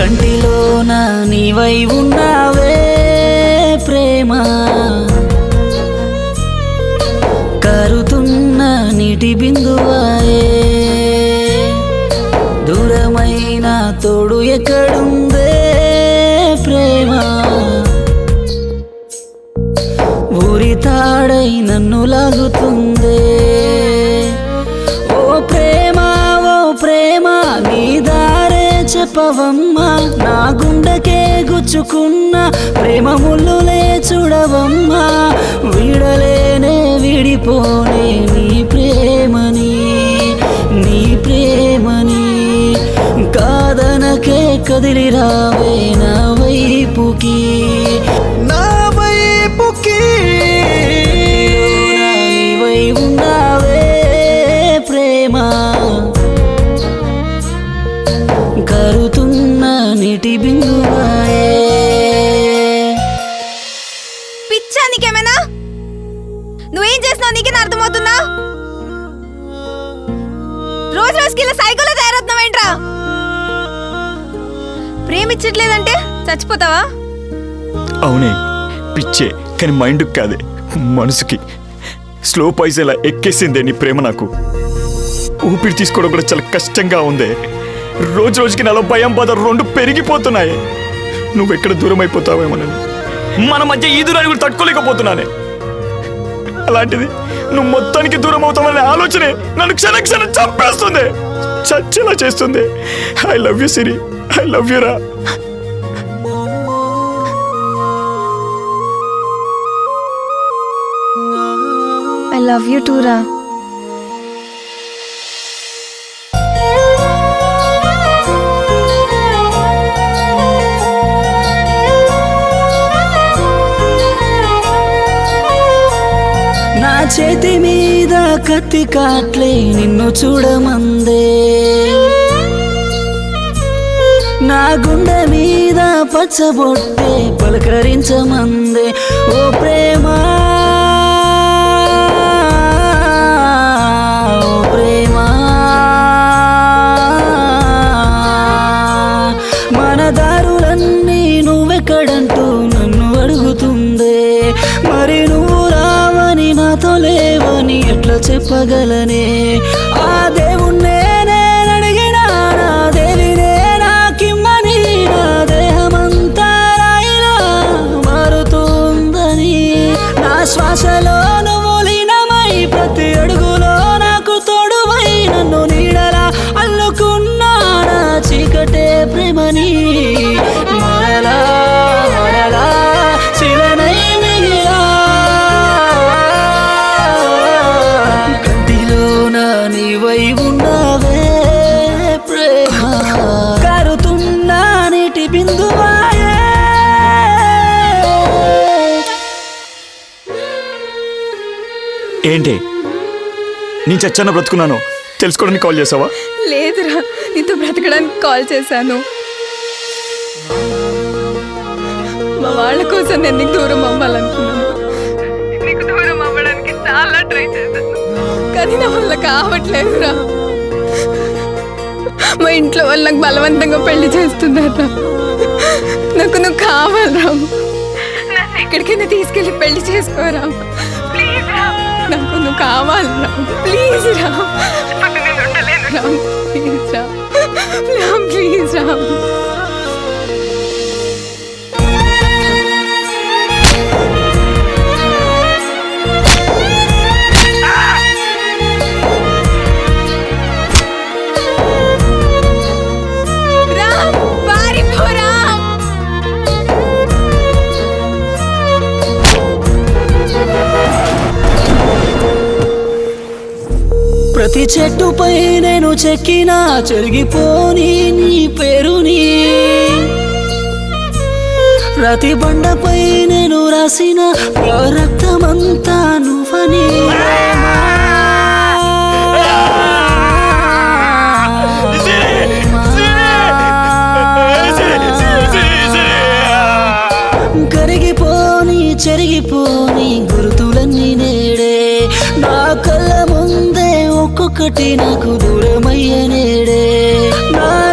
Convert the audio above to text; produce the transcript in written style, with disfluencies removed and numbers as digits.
కంటిలోన నీవై ఉన్నావే ప్రేమ, కారుతున్న నీటి బిందువాయే, దూరమైన తోడు ఎక్కడుందే ప్రేమ, ఊరి తాడై నన్ను లాగుతుందే. ఓ ప్రేమ ఓ ప్రేమ నీ దారే చెప్పవమ్మా, నా గుండెకే గుచ్చుకున్న ప్రేమ ముళ్ళులే చూడవమ్మా, వీడలేనే విడిపోనే నీ ప్రేమని, నీ ప్రేమని, కాదనకే కదిలి రావే నా వైపుకి, నా వైపుకి, నీవై ఉన్నావే ప్రేమ, కరుతున్న నీటి బిందువాయే. పిచ్చా నీకేమైనా? నువ్వేం చేస్తున్నావు నీకేనా అర్థమవుతుందా? రోజు రోజుకి ఇలా సైకోలో తయారవుతున్నావేంట్రా? ప్రేమించట్లేదంటే చచ్చిపోతావా? అవునే, పిచ్చే, కానీ మైండ్కి కాదే మనసుకి స్లో పాయిజన్ ఎక్కేసిందే నీ ప్రేమ. నాకు ఊపిరి తీసుకోవడం కూడా చాలా కష్టంగా ఉంది. రోజు రోజుకి నాలో భయం బాధ రెండు పెరిగిపోతున్నాయి. నువ్వెక్కడ దూరం అయిపోతావేమోనని మన మధ్య ఈ దూరాన్ని కూడా తట్టుకోలేకపోతున్నానే. అలాంటిది నువ్వు మొత్తానికి దూరం అవుతావనే ఆలోచనే నన్ను క్షణ క్షణం చంపేస్తుంది, చచ్చేలా చేస్తుంది. I love you Siri, I love you రా. ఐ లవ్ యూ టూ రా. నా చేతి మీద కత్తి కాట్లే నిన్ను చూడమందే, నా గుండె మీద పచ్చబొట్టే పలకరించమందే. ఓ ప్రేమ ఓ ప్రేమ, మన దారులన్నీ నువ్వెక్కడంటూ నన్ను అడుగుతుందే, మరి నువ్వు రావని నాతో లేవని ఎట్లా చెప్పగలనే. ఆ దేవుణ్ణే నేను అడిగినా, నా దేవినే నాకిమ్మని, నా దేహమంతా రాయిలా మారుతుందని, నా శ్వాసలో నువ్వు లీనమై ప్రతి అడుగులో నాకు తోడువై నన్ను నీడలా అల్లుకున్నా, నా చీకటే ప్రేమని మరలా మరలా శిలనై మిగిలా, కంటిలోన నీవై ఉన్నావే ప్రేమ, కారుతున్న నీటి బిందువాయే. ఏంటి నేను చచ్చాన బ్రతుకున్నాను తెలుసుకోవడానికి కాల్ చేసావా? లేదురా, నీతో బ్రతకడానికి కాల్ చేశాను. మా వాళ్ళ కోసం నేను నీకు దూరం అవ్వాలనుకున్నాను. నీకు దూరం అవ్వడానికి చాలా ట్రై చేశాను, కానీ నా వల్ల కావట్లేదురా. మా ఇంట్లో వాళ్ళు నాకు బలవంతంగా పెళ్లి చేస్తున్నారా. నాకు నువ్వు కావాలరా, నన్ను ఎక్కడికైనా తీసుకెళ్ళి పెళ్లి చేసుకోరా ప్లీజ్ రా. నాకు నువ్వు కావాలరా, ప్లీజ్ రా. నేను ఉండలేను రా, ప్లీజ్ రా, ప్లీజ్ రా. ప్రతి చెట్టుపై నేను చెక్కినా చెరిగిపోని నీ పేరుని, ప్రతి బండపై నేను రాసిన రక్తమంతా నువ్వని. కరిగిపోని చెరిగిపోని గుర్తులన్నీ నేడే నా కళ్ళ ముందే ఒక్కొక్కటి నాకు దూరమయ్యే నేడే. నా